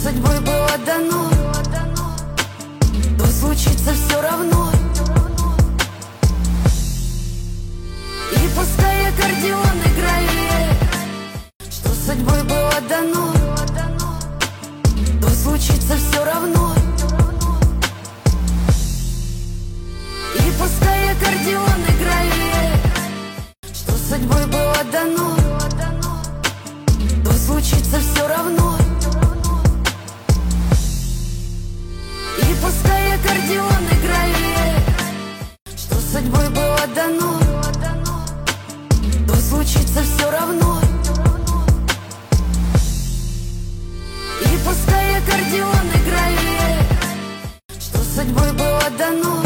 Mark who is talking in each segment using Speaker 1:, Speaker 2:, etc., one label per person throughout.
Speaker 1: судьбой было дано, то случится все равно. И пускай аккордеон играет, что судьбой было дано, то случится все равно. И пускай аккордеон играет, что судьбой было дано, то случится все равно. И пускай аккордеон играет, что судьбой было дано, то случится все равно. И пускай аккордеон играет, что судьбой было дано,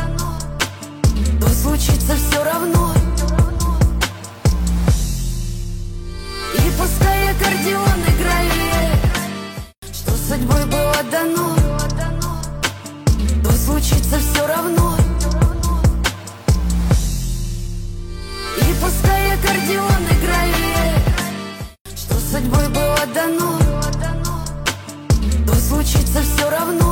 Speaker 1: то случится все равно. И пускай аккордеон играет, что судьбой было дано, то случится все равно. И пускай аккордеон играет, что судьбой было дано, то случится все равно.